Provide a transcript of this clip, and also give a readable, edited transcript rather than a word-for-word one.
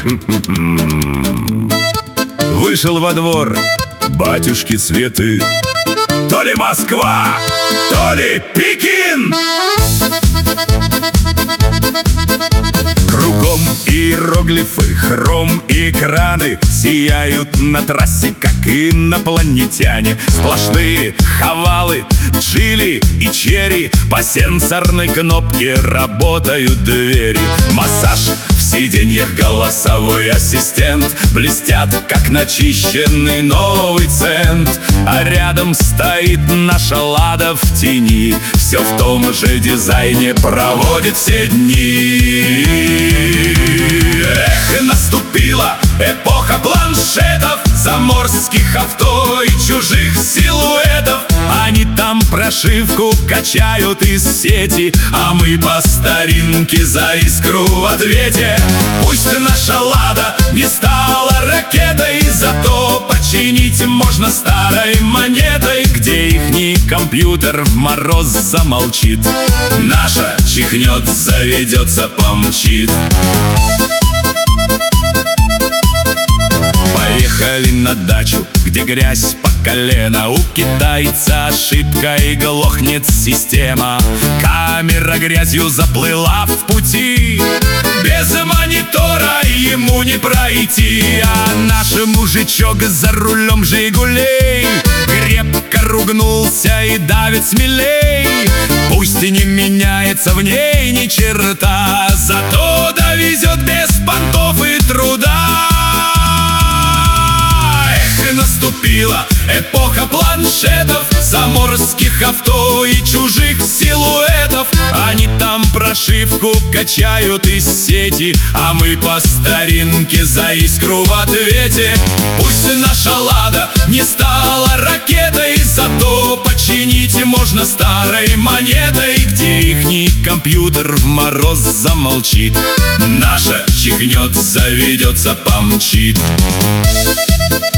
Вышел во двор батюшки Светы. То ли Москва, то ли Пекин. Кругом иероглифы, хром и краны сияют на трассе, как инопланетяне. Сплошные хавалы, джили и черри. По сенсорной кнопке работают двери. Массаж в сиденьях, голосовой ассистент блестят, как начищенный новый цент. А рядом стоит наша Лада в тени, все в том же дизайне проводит все дни. Эх, наступила эпоха планшетов, заморских авто и чужих силуэтов. Они там прошивку качают из сети, а мы по старинке за искру в ответе. Пусть наша Лада не стала ракетой, зато починить можно старой монетой. Где ихний компьютер в мороз замолчит, наша чихнет, заведется, помчит. Поехали на дачу, где грязь по колено. У китайца ошибка и глохнет система. Камера грязью заплыла в пути, без монитора ему не пройти. А наш мужичок за рулем «Жигулей» крепко ругнулся и давит смелей. Пусть и не меняется в ней ни черта, зато довезет без понтов и труда. Наступила эпоха планшетов, заморских авто и чужих силуэтов. Они там прошивку качают из сети, а мы по старинке за искру в ответе. Пусть наша Лада не стала ракетой, зато починить можно старой монетой. Где ихний компьютер в мороз замолчит, наша чихнет, заведется, помчит.